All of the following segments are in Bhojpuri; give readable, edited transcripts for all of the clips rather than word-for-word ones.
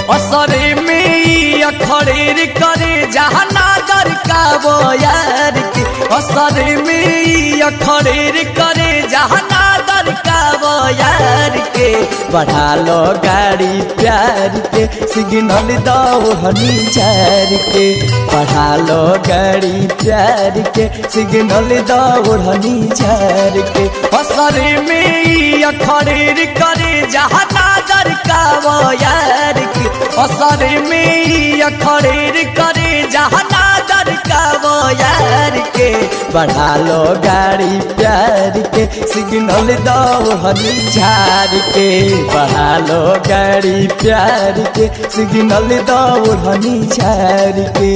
असरे में अखड़ेर करे जहाँ नागर का वो यार के असरे में अखड़ेर करे जहाँ नागर का वो यार के बढ़ा लो गाड़ी प्यार के सिग्नल दो हनी चार के बढ़ा लो गाड़ी प्यार के सिग्नल दो हनी चार के असरे में अखड़ेर करे जहाँ नागर का वो यार के असरे में अखड़ेर करे जहाँ नागर का वो यार के बढ़ा लो गाड़ी प्यार के सिग्नल दो हनी झार के बढ़ा लो गाड़ी प्यार के सिग्नल दो हनी झार के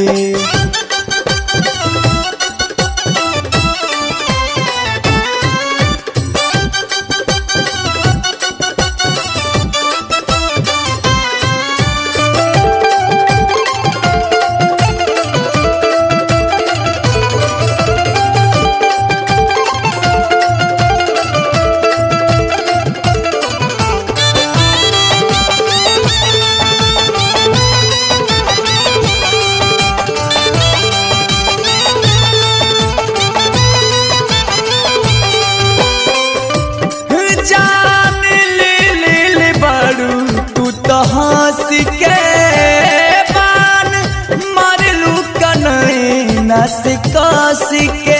हंस के बान मारलू कनैना से कस के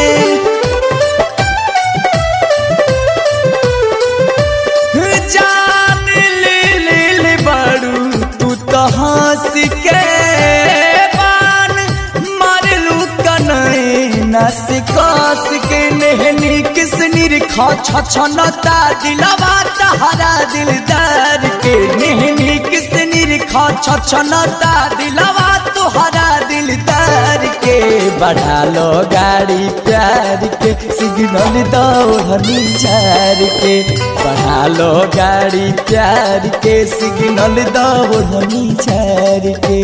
जान ले बड़ू तू तो हंस के बान मारलू कनैना से कस के नेहनी किस निरखा छछनता दिलवा तहरा दिलदार के नेहनी किस निरखा छछनता दिलवा तोहरा दिलदार के बढ़ा लो गाड़ी प्यार के सिग्नल दो हनी झार के बढ़ा लो गाड़ी प्यार के सिग्नल दो हनी झार के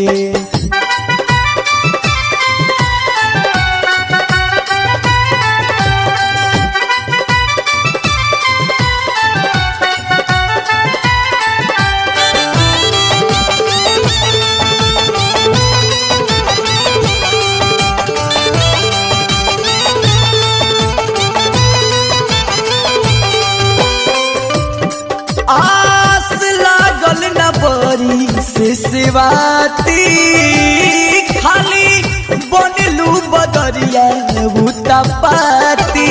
आस लागल न बरी से सिवाती खाली बनलू बदरिया बूता पाती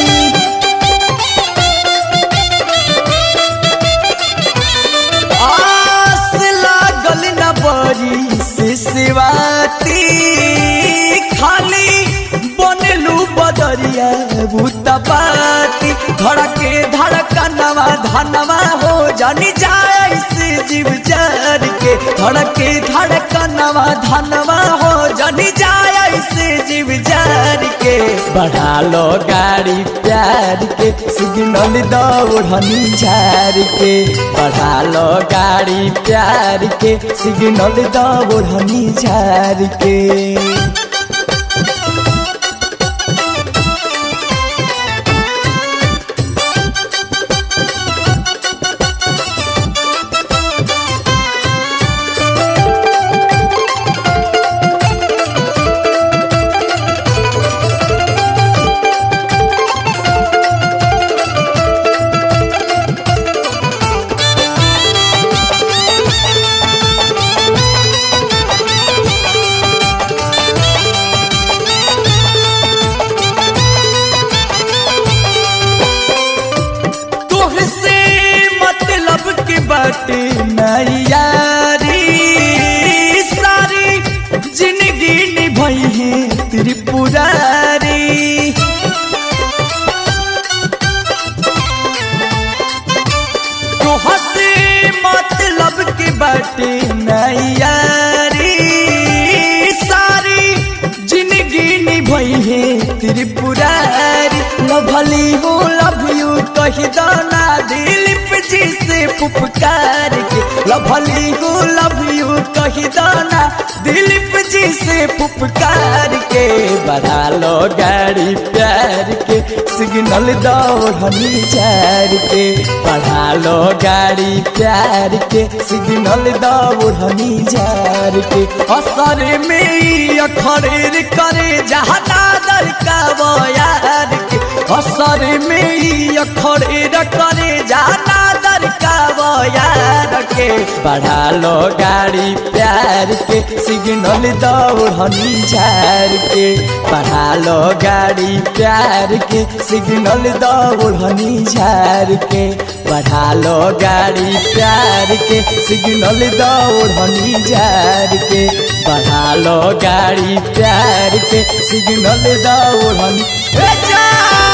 आस लागल न बरी से सिवाती खाली बनलू बदरिया बूता पाती धड़के धड़कनवा धनवा हो जानी जाए से जीव जार के धड़के धड़कनवा धनवा हो जानी जाए से जीव जार के बढ़ा लो गाड़ी प्यार के सिग्नल दो हनी झार के बढ़ा लो गाड़ी प्यार के सिग्नल दो हनी झार के बाटे नैयारी सारी जिंदगी निभाई है त्रिपुरारी तो हंसे मतलब के बाटे नैयारी सारी जिंदगी निभाई है त्रिपुरारी लभली हो लव यू कही दाना दिलीप जी से पुपकार के लभली हो लव यू कही दाना दिलीप जी से पुपकार के बढ़ा लो गाड़ी प्यार के सिग्नल दौड़नी झार के बढ़ा लो गाड़ी प्यार के सिग्नल दौड़नी झार के असर में अखड़ेर करे जहाना दर का यार के असर में अखड़ेर करे जहाना दर का यार के बढ़ा लो गाड़ी प्यार के सिग्नल दौड़नी झार के बढ़ा लो गाड़ी प्यार के सिग्नल दौड़नी झार के बढ़ा लो गाड़ी प्यार के सिग्नल दौड़नी झार के बढ़ा लो गाड़ी प्यार के सिग्नल दौड़नी